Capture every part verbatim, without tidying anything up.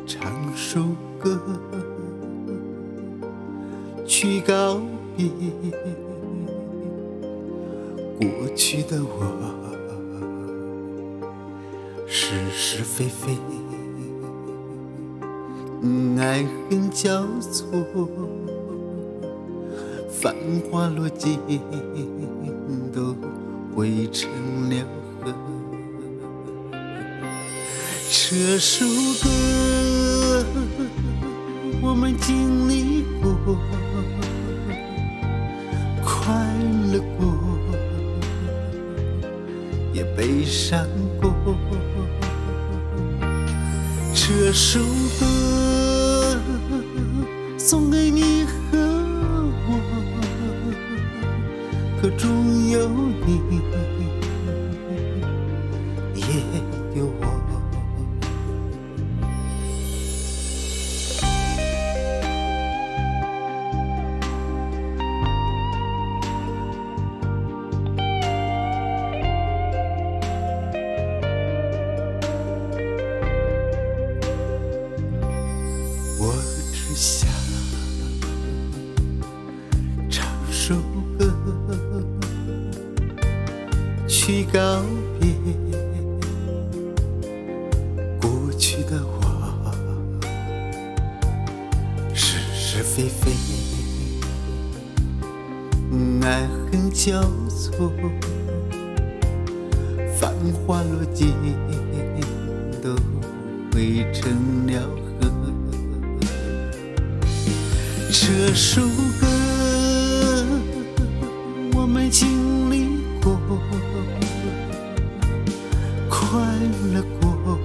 唱首歌去告别过去的我，是是非非，爱恨交错，繁华落尽都汇成了河。这首歌我们经历过，快乐过，也悲伤过。这首歌送给你和我，歌中有你，也有我。我只想唱首歌去告别过去的我，是是非非，爱恨交错，繁华落尽都汇成了河。这首歌我们经历过，快乐过，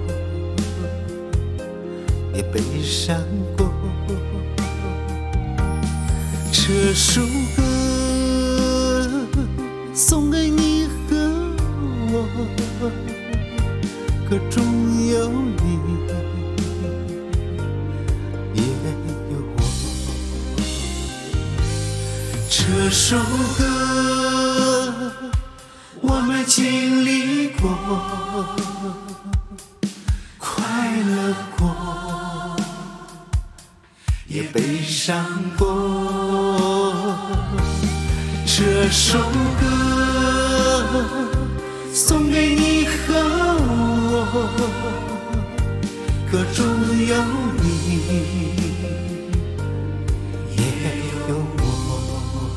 也悲伤过。这首歌送给你和我，歌中有你，也有我。这首歌我们经历过，快乐过，也悲伤过。这首歌送给你和我，歌中有你，也有我，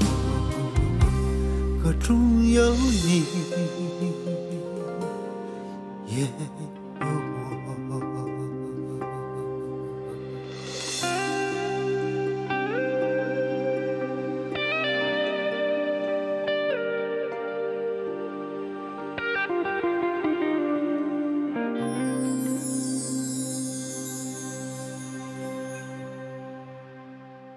歌中有你，也